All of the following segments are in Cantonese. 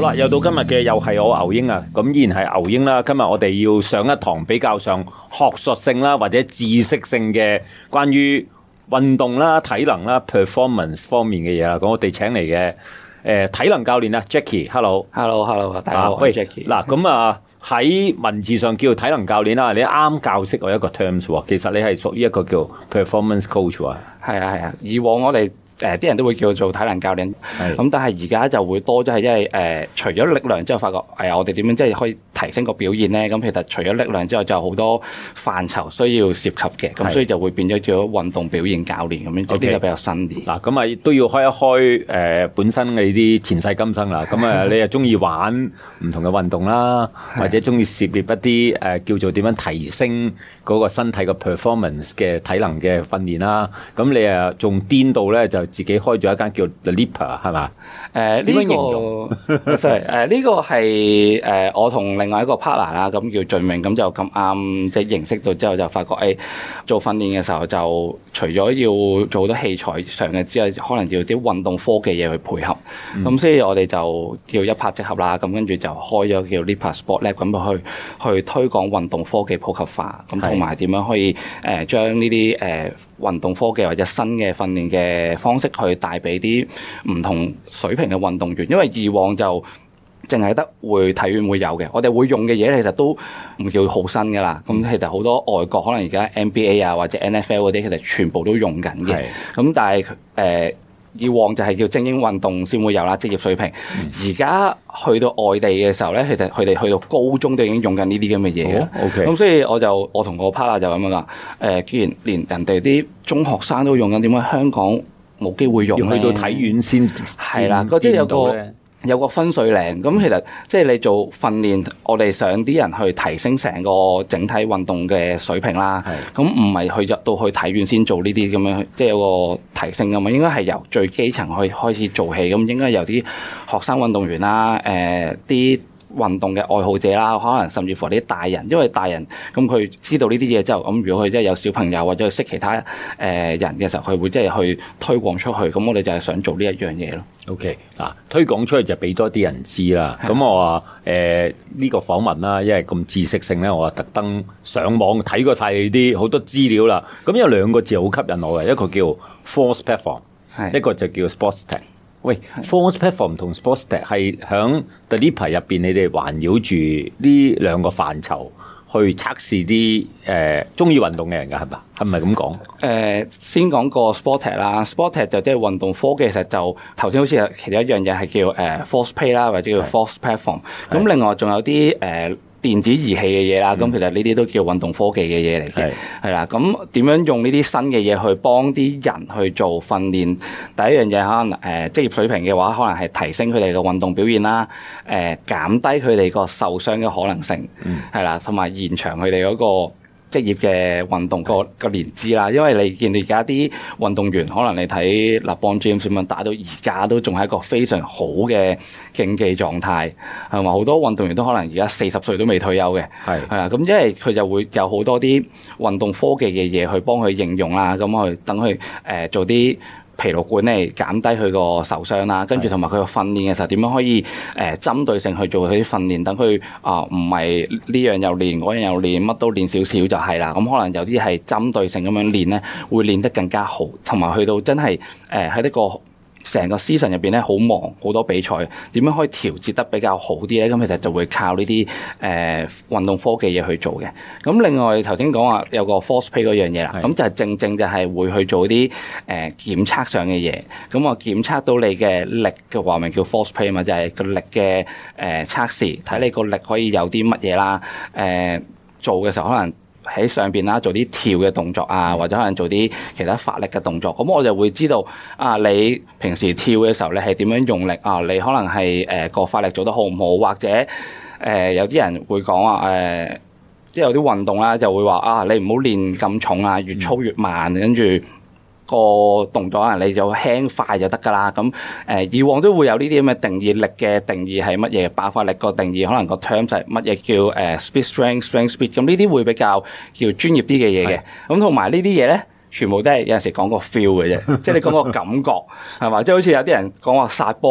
啦，又到今日嘅又係我牛英啊，咁依然係牛英啦。今日我哋要上一堂比較上學術性啦，或者知識性嘅關於運動啦、體能啦、performance 方面嘅嘢啦。咁我哋請嚟嘅體能教練啊 Jackie，Hello， 大家好， 喂 Jackie。 嗱，咁啊喺文字上叫體能教練啦，你啱教識我一個 terms 喎，其實你係屬於一個叫 performance coach 喎。 係啊，以往我哋啲人都會叫做體能教練，咁但係而家就會多咗係因為除咗力量之後，發覺我哋點樣即係可以提升個表現咧？咁其實除咗力量之外，就有好多範疇需要涉及嘅，咁所以就會變咗叫運動表現教練咁樣，呢個比較新啲。 嗱，咁啊都要開一開本身你啲前世今生啦。咁啊，你又中意玩唔同嘅運動啦，或者中意涉獵一啲叫做點樣提升嗰個身體嘅 performance 嘅體能嘅訓練啦。咁你啊仲顛到咧就自己開咗一間叫 The Leaper 係嘛？ 呢個sorry，呢個係我同另外一個 partner 啦，咁叫俊明，咁就咁啱即係認識到之後就發覺做訓練嘅時候就除咗要做好多器材上嘅之外，可能要啲運動科技嘢去配合，咁所以我哋就叫一拍即合啦，咁跟住就開咗叫 Leaper Sport Lab 咁去推廣運動科技普及化，咁同埋點樣可以將呢啲運動科技或者新嘅訓練嘅方式去帶俾啲唔同水平嘅運動員，因為以往就淨係得體院會有嘅，我哋會用嘅嘢其實都唔叫好新噶啦。咁其實好多外國可能而家 NBA 啊或者 NFL 嗰啲，其實全部都用緊嘅。咁但係以往就係叫精英運動先會有啦，職業水平。而家去到外地嘅時候咧，其實佢哋去到高中都已經用緊呢啲咁嘅嘢嘅。 OK。 咁所以我同我 partner 就咁樣啦。既然連人哋啲中學生都用緊，點解香港冇機會用咧？ 要去到體院先係啦，即係有個分水嶺。咁其實即係你做訓練，我哋想啲人去提升成個整體運動嘅水平啦。咁唔係去入到去體院先做呢啲咁樣，即係有個提升㗎嘛。應該係由最基層去開始做起。咁應該由啲學生運動員啦，啲運動嘅愛好者啦，可能甚至乎啲大人，因為大人咁佢知道呢啲嘢之後，咁如果佢真係有小朋友或者佢識其他人嘅時候，佢會即係去推廣出去。咁我哋就係想做呢一樣嘢咯。 OK， 推廣出去就俾多啲人知啦。咁我話呢個訪問啦，因為咁知識性咧，我特登上網睇過晒你啲好多資料啦。咁有兩個字好吸引我嘅，一個叫 Force Platform， 一個就叫 Sports Tech。喂，Force Platform 同 Sports Tech 係響 The Leaper 入邊，你哋環繞住呢兩個範疇去測試啲中意運動嘅人㗎，係嘛？係咪咁講？ 先講個 Sport Tech 啦 ，Sport Tech 就即係運動科技，其實就頭先好似其中一樣嘢係叫Force Play 啦，或者叫 Force Platform。咁另外仲有啲電子儀器嘅嘢啦，咁其實呢啲都叫運動科技嘅嘢嚟嘅，係啦。咁點樣用呢啲新嘅嘢去幫啲人去做訓練？第一樣嘢可能職業水平嘅話，可能係提升佢哋嘅運動表現啦，減低佢哋個受傷嘅可能性，係啦，同埋延長佢哋嗰個職業嘅運動個年資啦。因為你見到而家啲運動員，可能你睇 LeBron James 咁樣打到而家都仲係一個非常好嘅競技狀態，係嘛？好多運動員都可能而家40歲都未退休嘅，係啦。咁因為佢就會有好多啲運動科技嘅嘢去幫佢應用啦，咁去等佢做啲疲勞管理，減低佢個受傷啦，跟住同埋佢個訓練嘅時候點樣可以針對性去做佢啲訓練，等佢唔係呢樣又練，嗰樣又練，乜都練少少就係啦。咁可能有啲係針對性咁樣練咧，會練得更加好，同埋去到真係喺呢個成個 season 入邊咧，好忙好多比賽，點樣可以調節得比較好啲咧？咁其實就會靠呢啲運動科技嘢去做嘅。咁另外頭先講話有個 Force Play 嗰樣嘢啦，咁就係正就係會去做啲檢測上嘅嘢。咁我檢測到你嘅力嘅話，咪叫 Force Play 嘛，就係個力嘅測試，睇你個力可以有啲乜嘢啦。做嘅時候可能喺上邊啦，做啲跳嘅動作啊，或者可能做啲其他發力嘅動作，咁我就會知道你平時跳嘅時候你係點樣用力啊？你可能係個發力做得好唔好，或者有啲人會講話即係有啲運動啦，就會話你唔好練咁重啊，越操越慢，跟住個動作可能你就輕快就得㗎啦。咁以往都會有呢啲咁嘅定義，力嘅定義係乜嘢？爆發力個定義可能個 term 就係乜嘢叫speed strength speed。咁呢啲會比較叫專業啲嘅嘢嘅。咁同埋呢啲嘢咧，全部都係有陣時講個 feel 嘅啫，即係你講個感覺係嘛？即係好似有啲人講話殺波。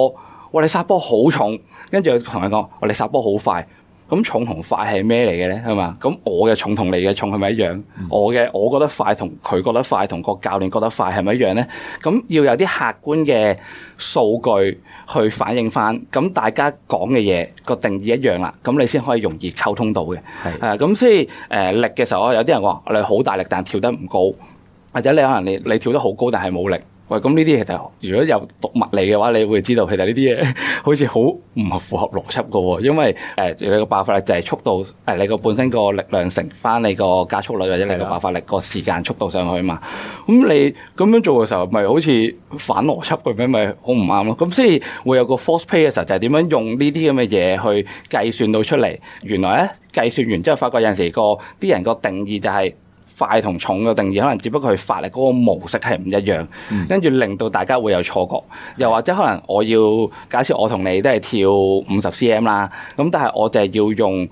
哇你殺波好重，跟住同佢講哇你殺波好快。咁重同快係咩嚟嘅咧？係嘛？咁我嘅重同你嘅重係咪一樣？我覺得快同佢覺得快同個教練覺得快係咪一樣咧？咁要有啲客觀嘅數據去反映翻，咁大家講嘅嘢個定義一樣啦，咁你先可以容易溝通到嘅。係咁所以力嘅時候，有啲人話你好大力但跳得唔高，或者你可能你跳得好高但係冇力。喂，咁呢啲其實如果有讀物理嘅話，你會知道其實呢啲嘢好似好唔符合邏輯㗎喎，因為你個爆發力就係速度你個本身個力量乘翻你個加速率或者你個爆發力個時間速度上去嘛。咁你咁樣做嘅時候，咪好似反邏輯咁樣，咪好唔啱咯。咁所以會有個 force play 嘅時候，就係點樣用呢啲咁嘅嘢去計算到出嚟。原來咧計算完之後，發覺有陣時啲人個定義就係快同重嘅定義可能只不過係發力嗰個模式係唔一樣，跟住令到大家會有錯覺。又或者可能我要假設我同你都係跳50 cm 啦，咁但係我就係要用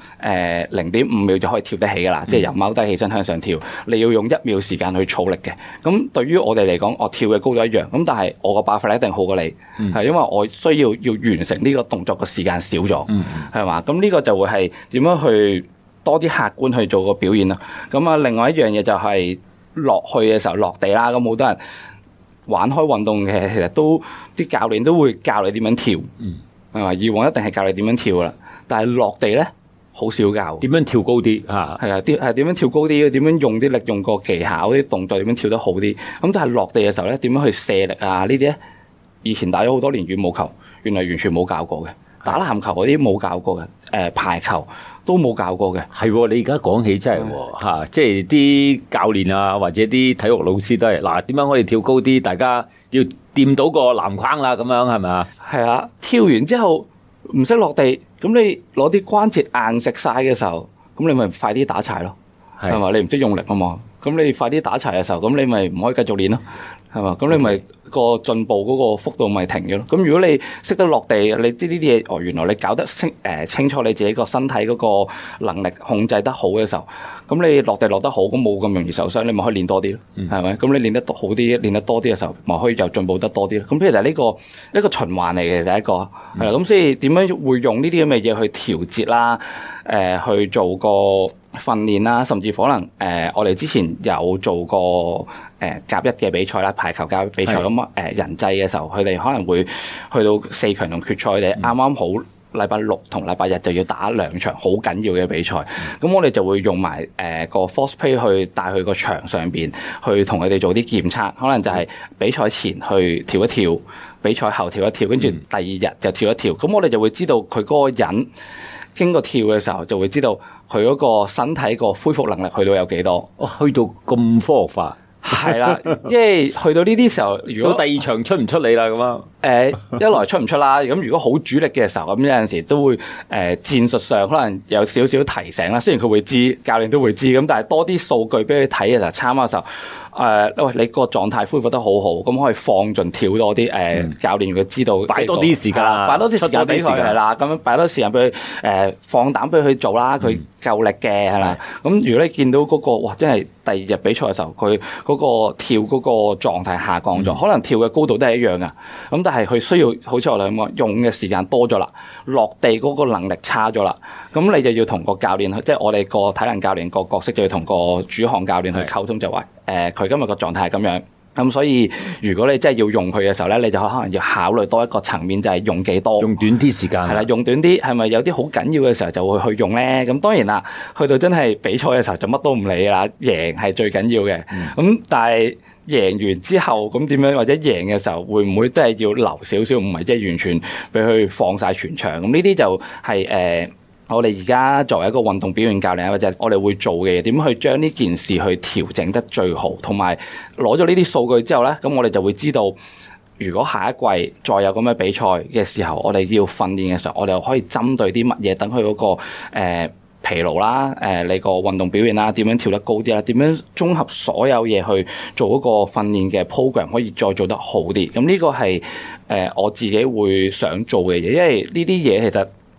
0.5秒就可以跳得起㗎啦，即係由踎低起身向上跳，你要用1秒時間去儲力嘅。咁對於我哋嚟講，我跳嘅高度一樣，咁但係我個爆發力一定好過你，係因為我需要完成呢個動作嘅時間少咗，係嘛？咁呢個就會係點樣去多啲客觀去做個表現啦。咁啊，另外一樣嘢就係落去嘅時候落地啦。咁好多人玩開運動嘅，其實都啲教練都會教你點樣跳，係嘛？以往一定係教你點樣跳啦，但係落地咧好少教。點樣跳高啲嚇？係啊，點樣跳高啲？點樣用啲力用個技巧啲動作點樣跳得好啲？咁但係落地嘅時候咧，點樣去卸力啊？呢啲咧以前打咗好多年羽毛球，原來完全冇教過嘅。打籃球嗰啲冇教過嘅，排球都冇教過嘅。係，你而家講起真係嚇，即係啲教練啊，或者啲體育老師都係嗱，點樣可以跳高啲？大家要掂到個籃框啦，咁樣係咪啊？係啊，跳完之後唔識落地，咁你攞啲關節硬食晒嘅時候，咁你咪快啲打柴咯，係嘛？你唔識用力啊嘛，咁你快啲打柴嘅時候，咁你咪唔可以繼續練咯。係嘛？咁你咪個進步嗰個幅度咪停咗咯。咁如果你識得落地，你知呢啲嘢，原來你搞得清楚你自己個身體嗰個能力控制得好嘅時候，咁你落地落得好，咁冇咁容易受傷，你咪可以練多啲咯，係咪？咁你練得好啲，練得多啲嘅時候，咪可以又進步得多啲咯。咁譬如就係呢個一個循環嚟嘅，就係一個係啦。咁所以點樣會用呢啲咁嘅嘢去調節啦？去做個訓練啦，甚至可能我哋之前有做過甲一嘅比賽啦，排球甲一比賽咁人際嘅時候，佢哋可能會去到4強同決賽，佢哋啱啱好禮拜6同禮拜日就要打2場好緊要嘅比賽，咁我哋就會用埋個 force play 去帶去個場上邊，去同佢哋做啲檢測，可能就係比賽前去跳一跳，比賽後跳一跳，跟住第二日就跳一跳，咁我哋就會知道佢嗰個人經過跳嘅時候，就會知道佢嗰個身體個恢復能力去到有幾多。去到咁科學化，係啦，因為去到呢啲時候，如果到第二場出唔出嚟啦咁啊？一來出唔出啦，咁如果好主力嘅時候，咁有陣時都會戰術上可能有少少提醒啦。雖然佢會知，教練都會知，咁但係多啲數據俾佢睇嘅時候，參考嘅時候。喂，你個狀態恢復得好好，咁可以放盡跳多啲。教練佢知道擺多啲時間啦，擺多啲時間俾佢係啦，咁樣擺多啲時間俾佢放膽俾佢做啦，佢夠力嘅係啦。咁如果你見到嗰個哇，真係第二日比賽嘅時候，佢嗰個跳嗰個狀態下降咗，可能跳嘅高度都係一樣噶，咁但係佢需要好似我哋咁講，用嘅時間多咗啦，落地嗰個能力差咗啦，咁你就要同個教練，即係我哋個體能教練個角色就要同個主項教練去溝通，就話佢今日個狀態係咁樣，咁所以如果你真係要用佢嘅時候咧，你就可能要考慮多一個層面，就係用幾多，用短啲時間，係啦，用短啲，係咪有啲好緊要嘅時候就會去用咧？咁當然啦，去到真係比賽嘅時候就乜都唔理啦，贏係最緊要嘅。咁但係贏完之後咁點樣，或者贏嘅時候會唔會真係要留少少，唔係即係完全俾佢放晒全場？咁呢啲就係我哋而家作為一個運動表現教練，或者我哋會做嘅嘢，點去將呢件事去調整得最好，同埋攞咗呢啲數據之後咧，咁我哋就會知道，如果下一季再有咁嘅比賽嘅時候，我哋要訓練嘅時候，我哋可以針對啲乜嘢，等佢嗰個疲勞啦，你個運動表現啦，點樣跳得高啲啦，點樣綜合所有嘢去做嗰個訓練嘅 program，可以再做得好啲。咁呢個係我自己會想做嘅嘢，因為呢啲嘢其實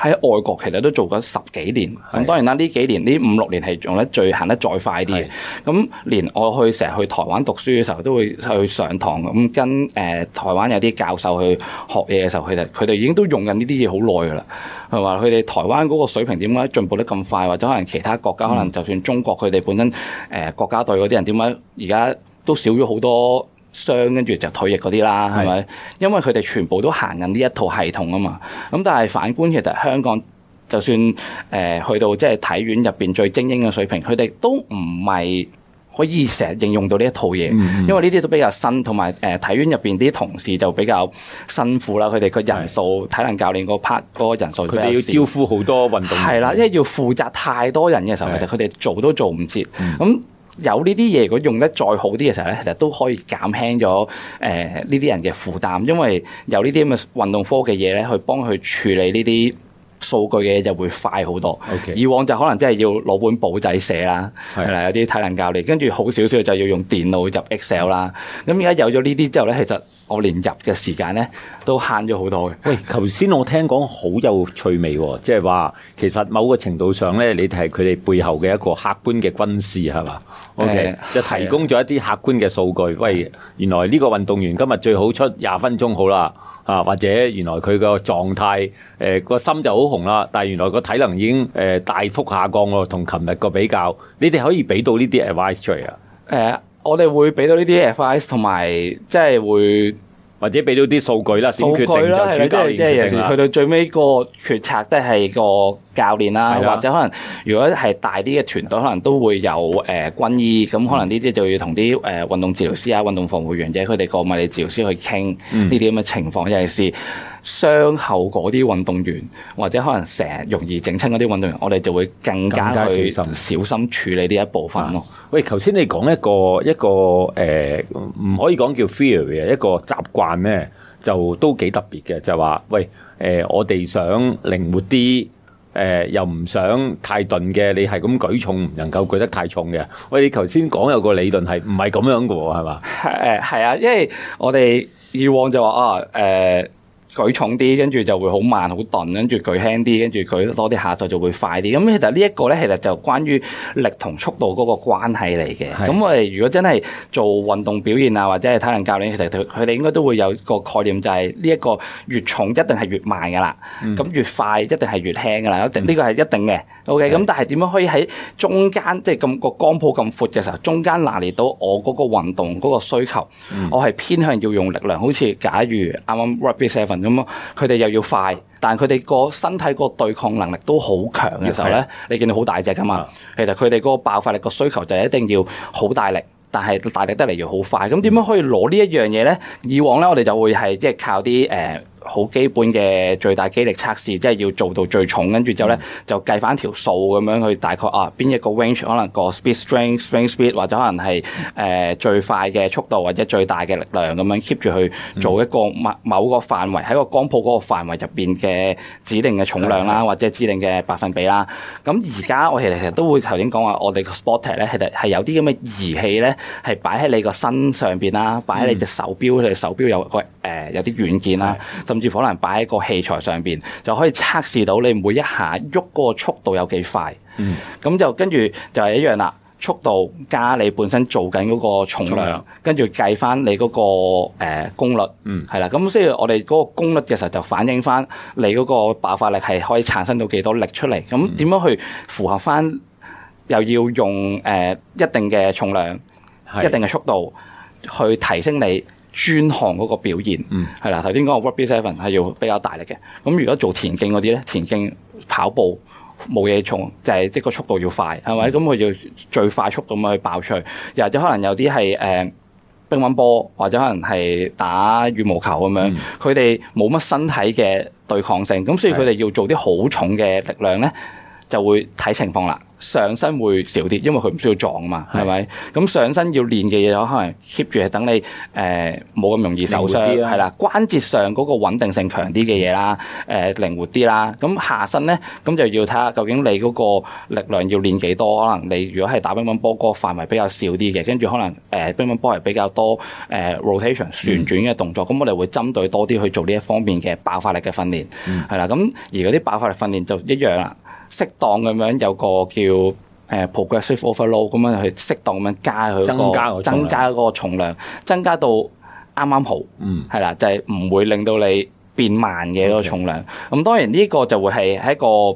喺外國其實都做咗10幾年。咁當然啦，呢幾年呢5、6年係用得行得再快啲嘅。咁連我成日去台灣讀書嘅時候，都會去上堂咁跟台灣有啲教授去學嘢嘅時候，佢哋已經都用緊呢啲嘢好耐㗎啦。係話佢哋台灣嗰個水平點解進步得咁快，或者可能其他國家可能就算中國佢哋本身國家隊嗰啲人點解而家都少咗好多傷，跟住就退役嗰啲啦，係咪？因為佢哋全部都行緊呢一套系統啊嘛。咁但係反觀其實香港就算去到即係體院入邊最精英嘅水平，佢哋都唔係可以成日應用到呢一套嘢，因為呢啲都比較新，同埋體院入邊啲同事就比較辛苦啦。佢哋個人數體能教練個 part 嗰個人數， 佢哋要招呼好多運動員。 係啦，因為要負責太多人嘅時候，其實佢哋做都做唔切。咁有呢啲嘢，如果用得再好啲嘅時候咧，其實都可以減輕咗呢啲人嘅負擔，因為有呢啲咁嘅運動科嘅嘢咧，去幫佢處理呢啲數據嘅嘢就會快好多。以往就可能真係要攞本簿仔寫啦，係啦，有啲體能教練，跟住好少少就要用電腦入 Excel 啦。咁而家有咗呢啲之後咧，其實我連入嘅時間咧都慳咗好多嘅。 喂，頭先我聽講好有趣味喎，即係話其實某個程度上咧，你哋係佢哋背後嘅一個客觀嘅軍師係嘛？OK，就提供咗一啲客觀嘅數據。喂，原來呢個運動員今日最好出20分鐘好啦。或者原來佢個狀態個心就好紅啦，但係原來個體能已經大幅下降喎，同琴日個比較，你哋可以俾到呢啲 advice 出嚟啊？ 我哋會俾到呢啲 advice， 同埋即係會或者俾到啲數據啦，點決定就主教練決定啦。 去到最尾個決策都係個教練啦，或者可能如果係大啲嘅團隊，可能都會有軍醫，咁可能呢啲就要同啲運動治療師啊、運動防護員者佢哋個物理治療師去傾呢啲咁嘅情況，尤其是傷後嗰啲運動員，或者可能成日容易整親嗰啲運動員，我哋就會更加去小心處理呢一部分咯。 喂，頭先你講一個唔可以講叫 theory 一個習慣咧，就都幾特別嘅，就係話喂我哋想靈活啲。又唔想太鈍嘅，你係咁舉重唔能夠舉得太重嘅。喂，你頭先講有個理論係唔係咁樣嘅喎，係嘛？ 係啊，因為我哋以往就話舉重啲，跟住就會好慢好鈍，跟住舉輕啲，跟住舉多啲下就會快啲。咁其實呢一個咧，其實就關於力同速度嗰個關係嚟嘅。咁我哋如果真係做運動表現啊，或者係體能教練，其實佢哋應該都會有個概念，就係呢一個越重一定係越慢噶啦，咁越快一定係越輕噶啦，呢個係一定嘅。OK， 咁但係點樣可以喺中間，即係咁個光譜咁闊嘅時候，中間拿捏到我嗰個運動嗰個需求，我係偏向要用力量。好似假如啱啱 Rugby 7咁，佢哋又要快，但係佢哋個身體個對抗能力都好強嘅時候咧，你見到好大隻噶嘛？其實佢哋嗰個爆發力個需求就係一定要好大力，但係大力得嚟要好快。咁點樣可以攞呢一樣嘢咧？以往咧，我哋就會係即係靠啲好基本嘅最大肌力測試，即係要做到最重，跟住之後咧就計翻條數咁樣去大概邊一個 range 可能個 speed strength speed 或者可能係最快嘅速度或者最大嘅力量咁樣 keep 住去做一個某個範圍喺個光譜嗰個範圍入邊嘅指定嘅重量啦，或者指定嘅百分比啦。咁而家我其實都會頭先講話，我哋個 Sportech 咧其實係有啲咁嘅儀器咧，係擺喺你個身上邊啦，擺喺你隻手錶，你手錶有個有啲軟件啦。甚至可能擺喺個器材上邊，就可以測試到你每一下喐嗰個速度有幾快。咁就跟住就係一樣啦，速度加你本身做緊嗰個重量，跟住計翻你嗰個功率。係啦，咁所以我哋嗰個功率嘅時候就反映翻你嗰個爆發力係可以產生到幾多力出嚟。咁點樣去符合翻又要用一定嘅重量、一定嘅速度去提升你專項嗰個表現，係啦。頭先講個 Rugby 7係要比較大力嘅。咁如果做田徑嗰啲咧，田徑跑步冇嘢重，就係即係個速度要快，係咪？咁佢要最快速咁去爆出去。又或者可能有啲係乒乓波，或者可能係打羽毛球咁樣，佢哋冇乜身體嘅對抗性，咁所以佢哋要做啲好重嘅力量咧，就會睇情況啦。 上身會少啲，因為佢唔需要撞啊嘛，係咪？咁上身要練嘅嘢可能 keep 住係等你冇咁容易受傷，係啦，關節上嗰個穩定性強啲嘅嘢啦，靈活啲啦。咁下身咧，咁就要睇下究竟你嗰個力量要練幾多。可能你如果係打乒乓波，嗰個範圍比較少啲嘅，跟住可能乒乓波係比較多rotation 旋轉嘅動作，咁我哋會針對多啲去做呢一方面嘅爆發力嘅訓練，係啦。咁而嗰啲爆發力訓練就一樣啦，適當咁樣有個叫progressive overload 咁樣去適當咁樣加佢增加嗰個重量，增加到啱啱好，係啦，就係唔會令到你變慢嘅嗰個重量。咁當然呢個就會係喺一個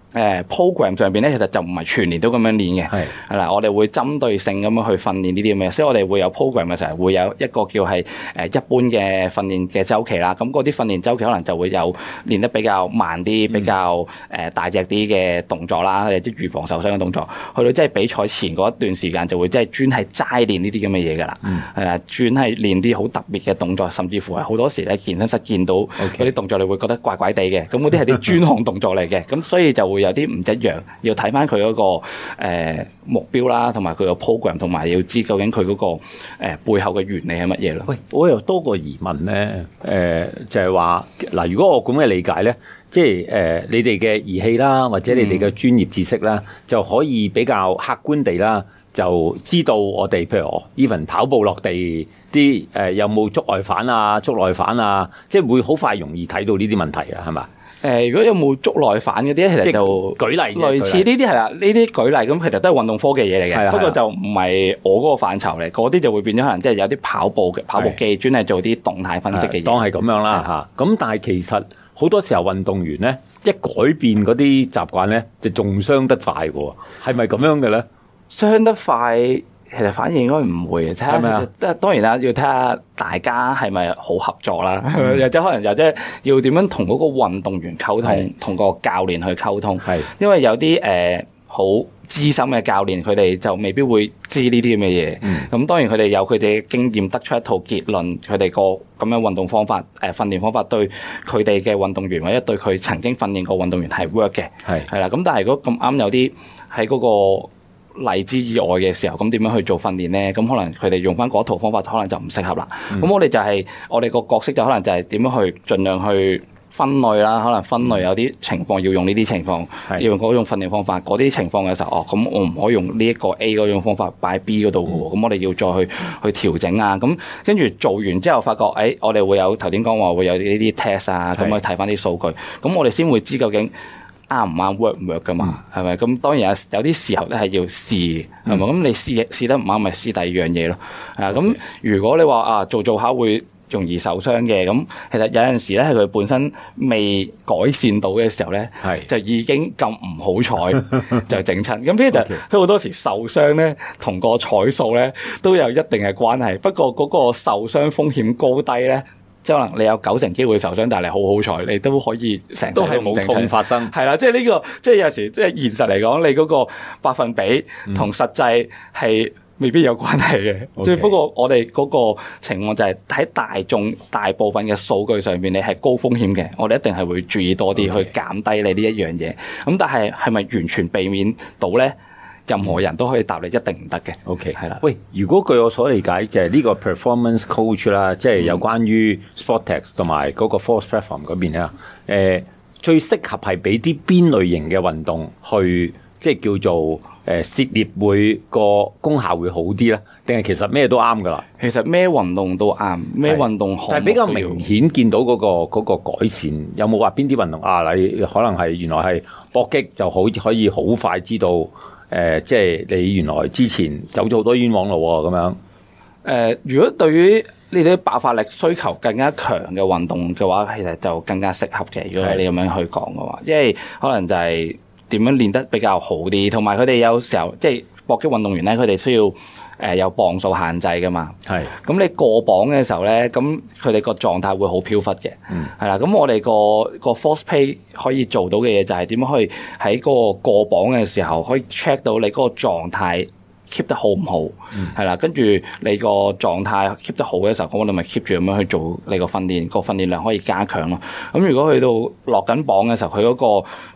program 上邊咧，其實就唔係全年都咁樣練嘅，係啦，我哋會針對性咁樣去訓練呢啲咁嘅，所以我哋會有 program 嘅時候會有一個叫係一般嘅訓練嘅週期啦。咁嗰啲訓練週期可能就會有練得比較慢啲、比較大隻啲嘅動作啦，啲預防受傷嘅動作。去到即係比賽前嗰一段時間就會即係專係齋練呢啲咁嘅嘢㗎啦，係啦，專係練啲好特別嘅動作，甚至乎係好多時咧健身室見到嗰啲動作，你會覺得怪怪地嘅。咁嗰啲係啲專項動作嚟嘅，咁所以就會有啲唔一樣，要睇翻佢嗰個目標啦，同埋佢個 program， 同埋要知究竟佢嗰個背後嘅原理係乜嘢咯。 喂，我又多個疑問咧，就係話嗱，如果我咁嘅理解咧，即係你哋嘅儀器啦，或者你哋嘅專業知識啦，就可以比較客觀地啦，就知道我哋譬如我 even 跑步落地啲有冇捉外反啊、捉內反啊，即係會好快容易睇到呢啲問題啊，係嘛？ 如果有冇捉內反嗰啲咧，其實就舉例類似呢啲係啦，呢啲舉例咁，其實都係運動科嘅嘢嚟嘅。不過就唔係我嗰個範疇嚟，嗰啲就會變咗可能即係有啲跑步機專係做啲動態分析嘅嘢。 當係咁樣啦嚇。咁但係其實好多時候運動員咧一改變嗰啲習慣咧，就仲傷得快喎。係咪咁樣嘅咧？ 傷得快。其實反而應該唔會，睇下當然啦，要睇下大家係咪好合作啦，或者可能又即係要點樣同嗰個運動員溝通，同個教練去溝通。因為有啲好資深嘅教練，佢哋就未必會知呢啲咁嘅嘢。咁當然佢哋有佢哋嘅經驗，得出一套結論，佢哋個咁樣運動方法、訓練方法對佢哋嘅運動員或者對佢曾經訓練過運動員係 work 嘅。係啦，咁但係如果咁啱有啲喺嗰個例之以外嘅時候，咁點樣去做訓練咧？咁可能佢哋用翻嗰套方法，可能就唔適合啦。咁我哋就係我哋個角色就可能就係點樣去盡量去分類啦。可能分類有啲情況要用呢啲情況，要用嗰種訓練方法。嗰啲情況嘅時候，咁我唔可以用呢一個 A 嗰種方法擺 B 嗰度嘅喎。咁我哋要再去調整啊。咁跟住做完之後，發覺我哋會有頭先講話會有呢啲 test 啊，咁去睇翻啲數據。咁我哋先會知究竟啱唔啱 work 唔 work 噶嘛，係咪？咁當然有啲時候都係要試，係咪？咁你試得唔啱，咪試第二樣嘢咯。咁如果你話做下會容易受傷嘅，咁其實有陣時咧係佢本身未改善到嘅時候咧，就已經咁唔好彩就整親。咁其實佢好多時受傷咧，同個彩數咧都有一定嘅關係。不過嗰個受傷風險高低咧，即係可能你有90%機會受傷，但係你好彩，你都可以成都係冇痛發生。 係啦，即係呢個，即係有時即係現實嚟講，你嗰個百分比同實際係未必有關係嘅。即係不過我哋嗰個情況就係喺大部分嘅數據上面，你係高風險嘅，我哋一定係會注意多啲去減低你呢一樣嘢。咁但係係咪完全避免到咧？任何人都可以答你一定唔得嘅。 OK， 係啦。喂，如果據我所理解，就係呢個 performance coach 啦，即係有關於 Sportex 同埋嗰個 Force Platform 嗰邊咧，最適合係俾啲邊類型嘅運動去，即係叫做涉獵會個功效會好啲咧？定係其實咩都啱噶啦？ 其實咩運動都啱，咩運動項目都要。 但係比較明顯見到嗰個改善，有冇話邊啲運動你可能係原來係搏擊就好可以好快知道？即係你原來之前走咗好多冤枉路喎，咁樣。 如果對於呢啲爆發力需求更加強嘅運動嘅話，其實就更加適合嘅。如果你咁樣去講嘅話，因為可能就係點樣練得比較好啲，同埋佢哋有時候即係搏擊運動員咧，佢哋需要有磅數限制噶嘛。咁你過磅嘅時候咧，咁佢哋個狀態會好飄忽嘅。係啦，咁我哋個 Force Play 可以做到嘅嘢就係點樣去喺嗰個過磅嘅時候，可以 check 到你嗰個狀態 keep 得好唔好。係啦，跟住你個狀態 keep 得好嘅時候，咁我哋咪 keep 住咁樣去做你個訓練，個訓練量可以加強咯。咁如果去到落緊磅嘅時候，佢嗰個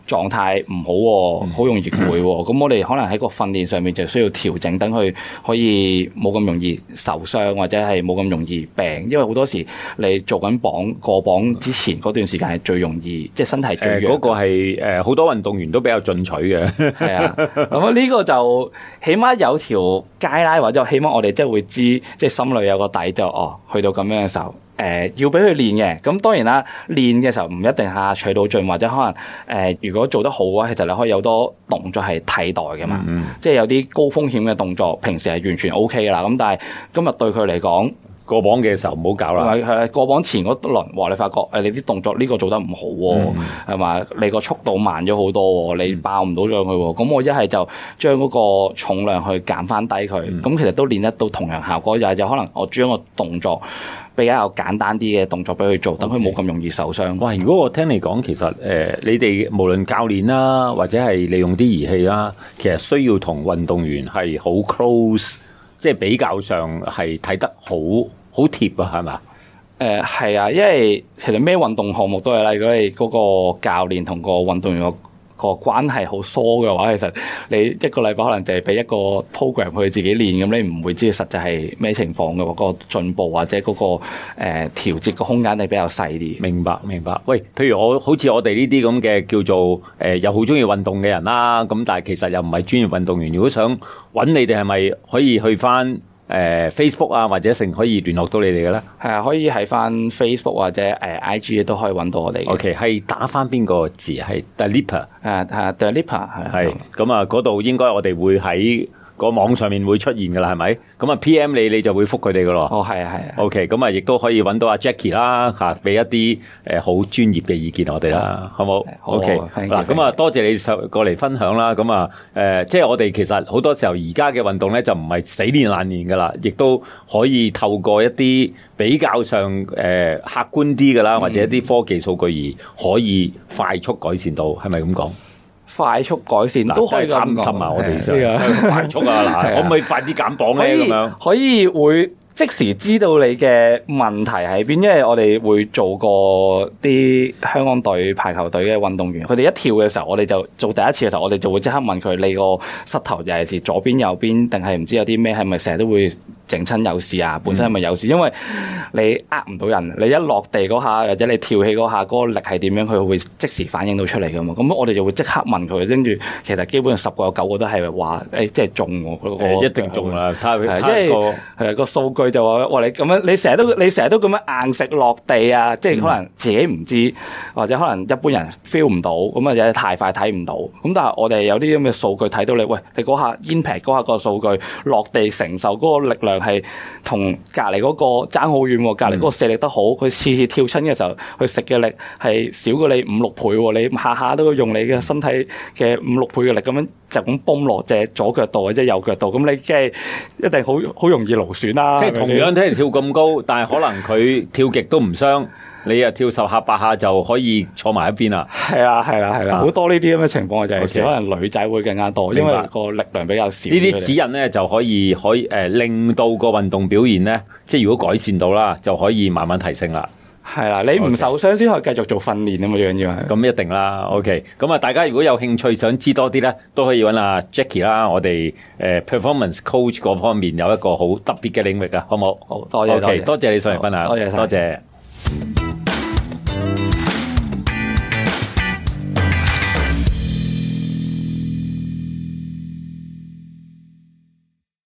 狀態唔好喎，好容易攰喎。咁我哋可能喺個訓練上面就需要調整，等佢可以冇咁容易受傷或者係冇咁容易病。因為好多時你做緊過磅之前嗰段時間係最容易，即係身體最弱。 嗰個係好多運動員都比較進取嘅。 係啊，咁呢個就起碼有條街啦，或者起碼我哋即係會知，即係心裏有個底就去到咁樣嘅時候。要俾佢練嘅，咁當然啦，練嘅時候唔一定下取到盡，或者可能如果做得好嘅話，其實你可以有多動作係替代嘅嘛，即係有啲高風險嘅動作，平時係完全 OK 噶啦，咁但係今日對佢嚟講， 過磅嘅時候唔好搞啦。 係過磅前嗰輪，哇！你發覺你啲動作呢個做得唔好喎，係嘛？你個速度慢咗好多喎，你爆唔到上去喎。咁我一係就將嗰個重量去減翻低佢，咁其實都練得到同樣效果。有可能我將個動作比較簡單啲嘅動作俾佢做，等佢冇咁容易受傷。 哇！如果我聽你講，其實你哋無論教練啦，或者係利用啲儀器啦，其實需要同運動員係好 close。即係比較上係睇得好貼啊，係嘛？ 係啊，因為其實咩運動項目都係啦。如果你嗰個教練同個運動員個關係好疏嘅話，其實你一個禮拜可能就係俾一個 program 佢自己練，咁你唔會知實際係咩情況嘅喎。個進步或者嗰個調節個空間係比較細啲。 明白。喂，譬如好似我哋呢啲咁嘅叫做又好中意運動嘅人啦，咁但係其實又唔係專業運動員，如果想揾你哋係咪可以去翻Facebook 啊，或者成可以聯絡到你哋嘅咧？係啊，可以喺翻 Facebook 或者IG 都可以揾到我哋。 OK， 係打翻邊個字？係 Delipper。 係 Delipper 係。咁啊，嗰度應該我哋會喺個網上面會出現噶啦，係咪？咁啊 PM 你就會覆佢哋噶咯。 係啊。 OK， 咁啊亦都可以揾到阿 Jackie 啦，嚇俾一啲好專業嘅意見我哋啦，好冇？OK，嗱咁啊多謝你過嚟分享啦。咁啊即係我哋其實好多時候而家嘅運動咧就唔係死練爛練噶啦，亦都可以透過一啲比較上客觀啲噶啦，或者一啲科技數據而可以快速改善到，係咪咁講？ 快速改善都可以咁講， 擔心啊！我哋想快速啊！嗱，可唔可以快啲減磅咧？咁樣可以會即時知道你嘅問題喺邊，因為我哋會做過啲香港隊排球隊嘅運動員，佢哋一跳嘅時候，我哋就做第一次嘅時候，我哋就會即刻問佢：你個膝頭尤其是左邊、右邊，定係唔知有啲咩？係咪成日都會整親有事啊？本身係咪有事？因為你唔到人，你一落地嗰下或者你跳起嗰下，嗰個力係點樣，佢會即時反映到出嚟噶嘛。咁我哋就會即刻問佢，跟住其實基本上10個有9個都係話即係中喎， 一定中啦。 因為個數據就話你咁樣，你成日都咁樣硬食落地啊，即係可能自己唔知，或者可能一般人 feel 唔到，咁啊有啲太快睇唔到。咁但係我哋有啲咁嘅數據睇到你，喂，你嗰下 impact 嗰下個數據落地承受嗰個力量係同隔離嗰個爭好遠喎，隔離嗰個射力得好，佢次次跳親嘅時候，佢食嘅力係少過你5-6倍喎，你下下都用你嘅身體嘅5-6倍嘅力咁樣就咁泵落隻左腳度或者右腳度，咁你即係一定好容易勞損啦。 即係同樣睇嚟跳咁高，但係可能佢跳極都唔傷，你又跳10下8下就可以坐埋一邊啦。 係啦，好多呢啲咁嘅情況就係可能女仔會更加多，因為個力量比較少。 呢啲指引咧就可以令到個運動表現咧，即係如果改善到啦，就可以慢慢提升啦。 係啦，你唔受傷先可以繼續做訓練啊嘛，樣樣。 咁一定啦 ，OK。咁啊，大家如果有興趣想知多啲咧，都可以揾阿 Jackie 啦，我哋performance coach 嗰方面有一個好特別嘅領域啊，好冇？ 好，多謝， 多謝你上嚟分享， 多謝。